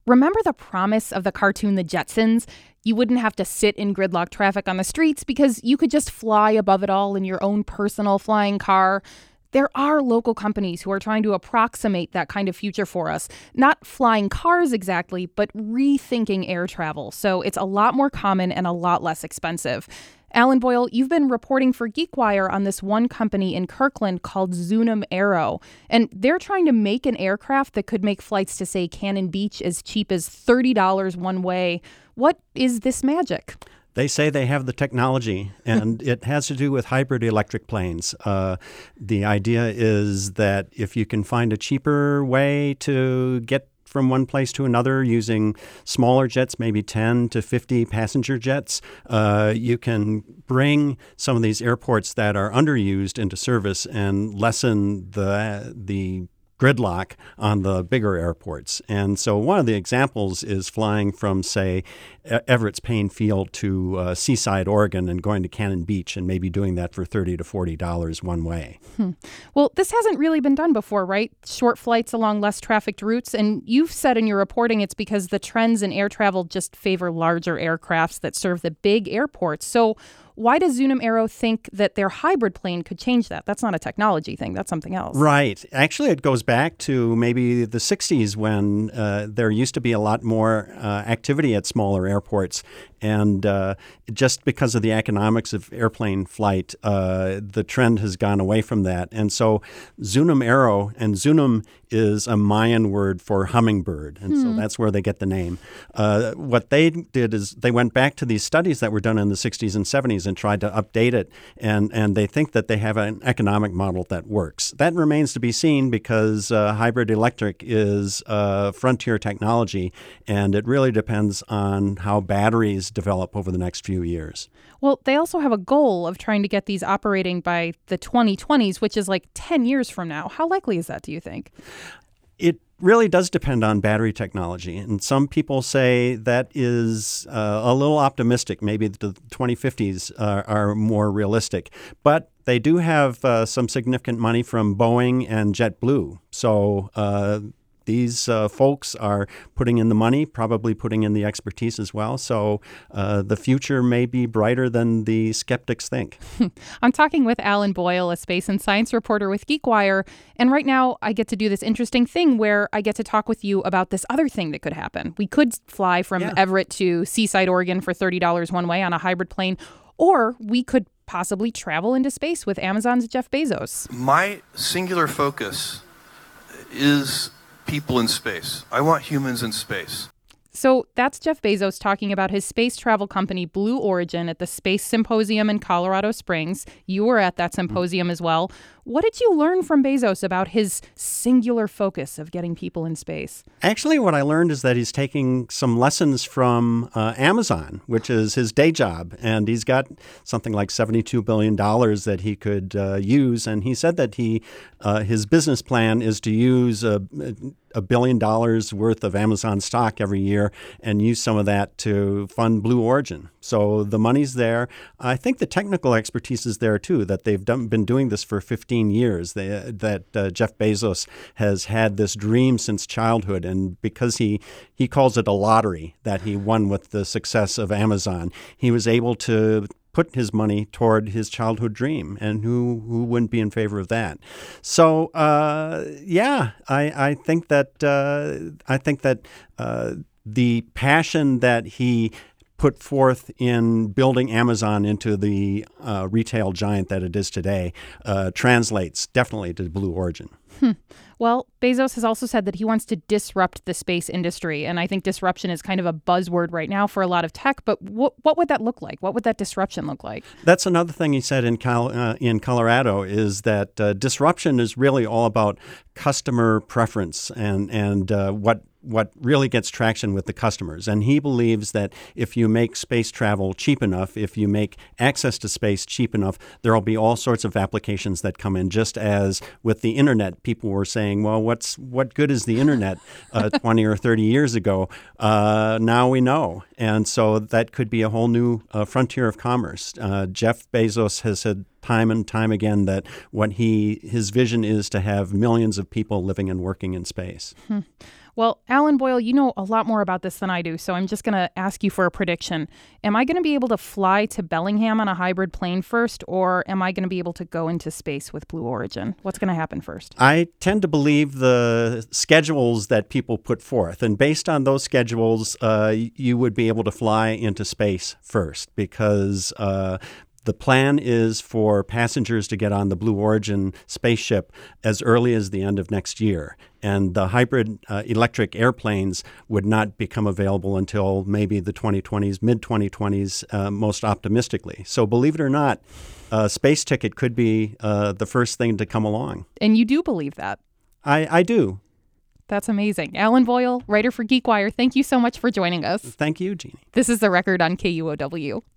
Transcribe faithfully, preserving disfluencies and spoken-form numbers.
Remember the promise of the cartoon The Jetsons? You wouldn't have to sit in gridlock traffic on the streets because you could just fly above it all in your own personal flying car. There are local companies who are trying to approximate that kind of future for us. Not flying cars exactly, but rethinking air travel. So it's a lot more common and a lot less expensive. Alan Boyle, you've been reporting for GeekWire on this one company in Kirkland called Zunum Aero, and they're trying to make an aircraft that could make flights to, say, Cannon Beach as cheap as thirty dollars one way. What is this magic? They say they have the technology, and it has to do with hybrid electric planes. Uh, the idea is that if you can find a cheaper way to get from one place to another using smaller jets, maybe ten to fifty passenger jets, uh, you can bring some of these airports that are underused into service and lessen the the gridlock on the bigger airports. And so one of the examples is flying from, say, Everett's Payne Field to uh, Seaside, Oregon, and going to Cannon Beach and maybe doing that for thirty to forty dollars one way. Hmm. Well, this hasn't really been done before, right? Short flights along less trafficked routes. And you've said in your reporting it's because the trends in air travel just favor larger aircrafts that serve the big airports. So why does Zunum Aero think that their hybrid plane could change that? That's not a technology thing. That's something else. Right. Actually, it goes back to maybe the sixties when uh, there used to be a lot more uh, activity at smaller airports. And uh, just because of the economics of airplane flight, uh, the trend has gone away from that. And so Zunum Aero, and Zunum is a Mayan word for hummingbird. And hmm. so that's where they get the name. Uh, what they did is they went back to these studies that were done in the sixties and seventies and tried to update it. And, and they think that they have an economic model that works. That remains to be seen because uh, hybrid electric is uh, frontier technology, and it really depends on how batteries develop over the next few years. Well, they also have a goal of trying to get these operating by the twenty twenties, which is like ten years from now. How likely is that, do you think? It really does depend on battery technology. And some people say that is uh, a little optimistic. Maybe the twenty fifties are, are more realistic. But they do have uh, some significant money from Boeing and JetBlue. So uh, these uh, folks are putting in the money, probably putting in the expertise as well. So uh, the future may be brighter than the skeptics think. I'm talking with Alan Boyle, a space and science reporter with GeekWire. And right now I get to do this interesting thing where I get to talk with you about this other thing that could happen. We could fly from yeah. Everett to Seaside, Oregon for thirty dollars one way on a hybrid plane, or we could possibly travel into space with Amazon's Jeff Bezos. My singular focus is people in space. I want humans in space. So that's Jeff Bezos talking about his space travel company, Blue Origin, at the Space Symposium in Colorado Springs. You were at that symposium mm-hmm. as well. What did you learn from Bezos about his singular focus of getting people in space? Actually, what I learned is that he's taking some lessons from uh, Amazon, which is his day job. And he's got something like seventy-two billion dollars that he could uh, use. And he said that he uh, his business plan is to use a, a billion dollars worth of Amazon stock every year and use some of that to fund Blue Origin. So the money's there. I think the technical expertise is there, too, that they've done, been doing this for fifteen years, they, that uh, Jeff Bezos has had this dream since childhood. And because he, he calls it a lottery that he won with the success of Amazon, he was able to put his money toward his childhood dream, and who who wouldn't be in favor of that? So uh, yeah, I I think that uh, I think that uh, the passion that he put forth in building Amazon into the uh, retail giant that it is today uh, translates definitely to Blue Origin. Hmm. Well, Bezos has also said that he wants to disrupt the space industry. And I think disruption is kind of a buzzword right now for a lot of tech. But what what would that look like? What would that disruption look like? That's another thing he said in Col- uh, in Colorado is that uh, disruption is really all about customer preference and, and uh, what what really gets traction with the customers. And he believes that if you make space travel cheap enough, if you make access to space cheap enough, there will be all sorts of applications that come in. Just as with the internet, people were saying, well, what's what good is the internet uh, twenty or thirty years ago? Uh, now we know. And so that could be a whole new uh, frontier of commerce. Uh, Jeff Bezos has said time and time again that what he his vision is to have millions of people living and working in space. Hmm. Well, Alan Boyle, you know a lot more about this than I do, so I'm just going to ask you for a prediction. Am I going to be able to fly to Bellingham on a hybrid plane first, or am I going to be able to go into space with Blue Origin? What's going to happen first? I tend to believe the schedules that people put forth. And based on those schedules, uh, you would be able to fly into space first because uh, the plan is for passengers to get on the Blue Origin spaceship as early as the end of next year. And the hybrid uh, electric airplanes would not become available until maybe the twenty twenties, mid twenty twenties, uh, most optimistically. So believe it or not, a space ticket could be uh, the first thing to come along. And you do believe that? I, I do. That's amazing. Alan Boyle, writer for GeekWire, thank you so much for joining us. Thank you, Jeannie. This is The Record on K U O W.